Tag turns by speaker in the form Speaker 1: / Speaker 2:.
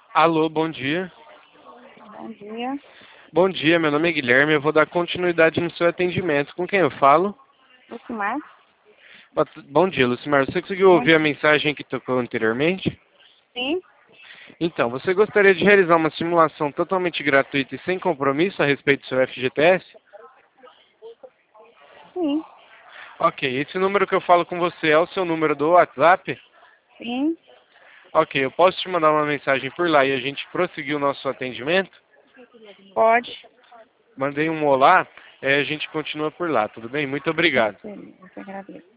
Speaker 1: Alô, bom dia.
Speaker 2: Bom dia.
Speaker 1: Bom dia, meu nome é Guilherme, eu vou dar continuidade no seu atendimento. Com quem eu falo?
Speaker 2: Lucimar?
Speaker 1: Bom dia, Lucimar. Você conseguiu
Speaker 2: Bom
Speaker 1: ouvir a
Speaker 2: dia.
Speaker 1: mensagem que tocou anteriormente?
Speaker 2: Sim?
Speaker 1: Então, você gostaria de realizar uma simulação totalmente gratuita e sem compromisso a respeito do seu FGTS?
Speaker 2: Sim.
Speaker 1: Ok, esse número que eu falo com você é o seu número do WhatsApp?
Speaker 2: Sim.
Speaker 1: Ok, eu posso te mandar uma mensagem por lá e a gente prosseguir o nosso atendimento?
Speaker 2: Pode.
Speaker 1: Mandei um olá, a gente continua por lá, tudo bem? Muito obrigado.
Speaker 2: Sim, eu que agradeço.